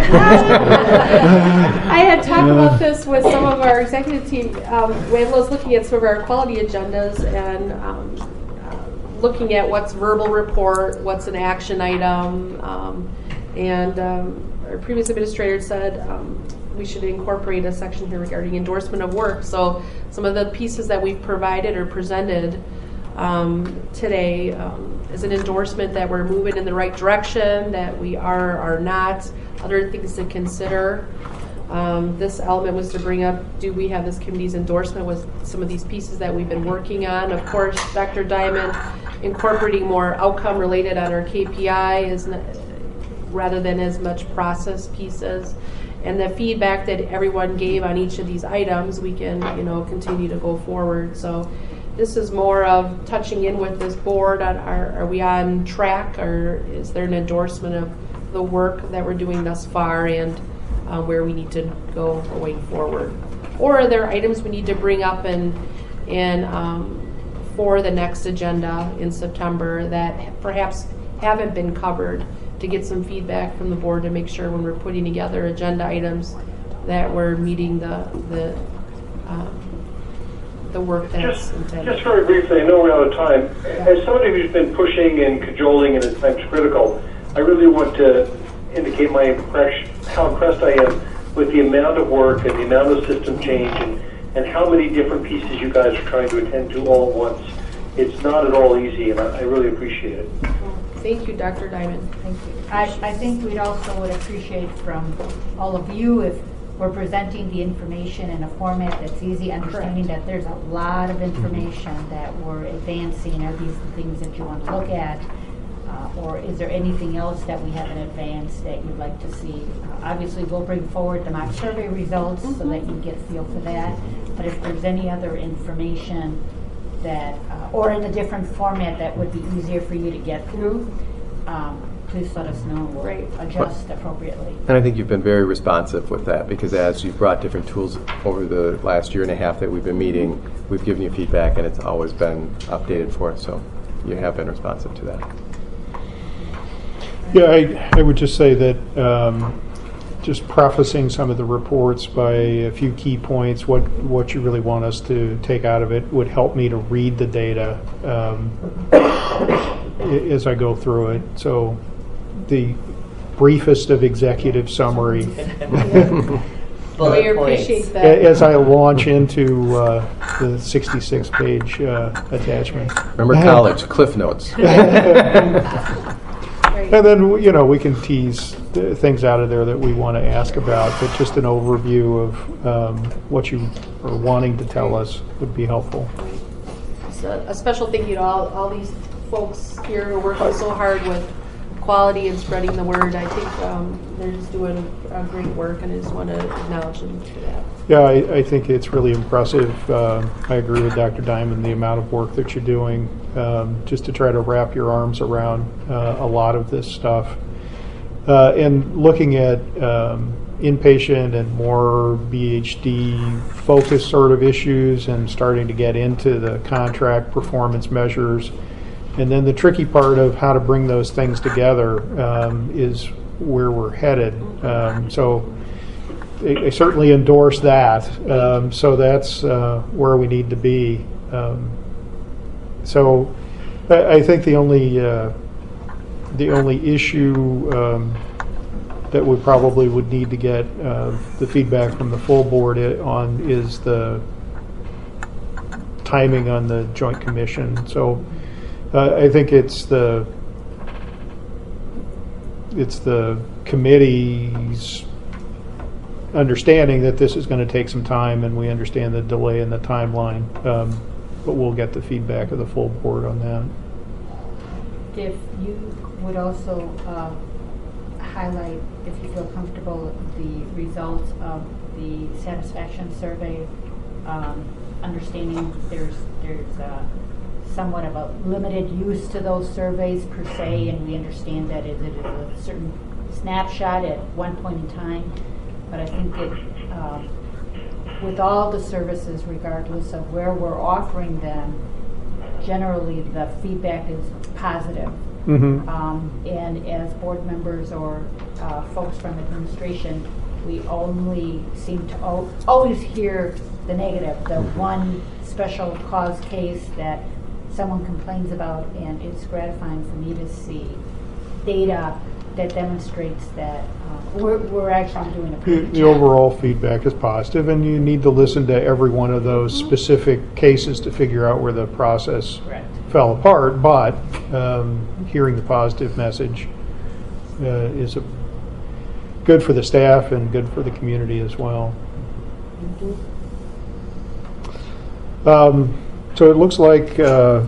I had talked about this with some of our executive team when I was looking at some of our quality agendas and looking at what's verbal report, what's an action item, and our previous administrator said we should incorporate a section here regarding endorsement of work. So some of the pieces that we've provided or presented today is an endorsement that we're moving in the right direction, that we are not, other things to consider. This element was to bring up, do we have this committee's endorsement with some of these pieces that we've been working on? Of course, Dr. Diamond incorporating more outcome related on our KPI is rather than as much process pieces. And the feedback that everyone gave on each of these items, we can continue to go forward. So this is more of touching in with this board on are we on track, or is there an endorsement of the work that we're doing thus far and where we need to go going forward, or are there items we need to bring up and for the next agenda in September that perhaps haven't been covered, to get some feedback from the board to make sure when we're putting together agenda items that we're meeting the work that's intended. Just very briefly, I know we're out of time. As somebody who's been pushing and cajoling and at times critical, I really want to indicate my impression, how impressed I am with the amount of work and the amount of system change and how many different pieces you guys are trying to attend to all at once. It's not at all easy, and I really appreciate it. Thank you, Dr. Diamond. Thank you. I think we'd also would appreciate from all of you if we're presenting the information in a format that's easy, understanding that there's a lot of information that we're advancing. Are these the things that you want to look at? Or is there anything else that we have in advance that you'd like to see? Obviously, we'll bring forward the mock survey results so that you get a feel for that. But if there's any other information that, or in a different format that would be easier for you to get through, please let us know. We'll adjust appropriately. And I think you've been very responsive with that, because as you've brought different tools over the last year and a half that we've been meeting, we've given you feedback and it's always been updated for us. So you have been responsive to that. Yeah, I would just say that just prefacing some of the reports by a few key points, what you really want us to take out of it would help me to read the data as I go through it. So the briefest of executive summary. We appreciate that. As I launch into the 66-page attachment. Remember college, Cliff Notes. And then, we can tease things out of there that we want to ask about, but just an overview of what you are wanting to tell us would be helpful. So a special thank you to all these folks here who are working so hard with quality and spreading the word. I think they're just doing a great work, and I just want to acknowledge them for that. Yeah, I think it's really impressive. I agree with Dr. Diamond, the amount of work that you're doing just to try to wrap your arms around a lot of this stuff. And looking at inpatient and more BHD-focused sort of issues and starting to get into the contract performance measures. And then the tricky part of how to bring those things together is where we're headed. So I certainly endorse that. So that's where we need to be. So I think the only issue that we probably would need to get the feedback from the full board on is the timing on the Joint Commission. So I think it's the committee's understanding that this is going to take some time, and we understand the delay in the timeline, but we'll get the feedback of the full board on that. If you would also highlight, if you feel comfortable, the results of the satisfaction survey, understanding there's somewhat of a limited use to those surveys per se, and we understand that it is a certain snapshot at one point in time, but I think it, with all the services, regardless of where we're offering them, generally the feedback is positive, Mhm. And as board members or folks from administration, we only seem to always hear the negative, the one special cause case that someone complains about, and it's gratifying for me to see data that demonstrates that we're actually doing a pretty good The job. overall feedback is positive, and you need to listen to every one of those specific cases to figure out where the process Correct. fell apart. But hearing the positive message is good for the staff and good for the community as well. So it looks like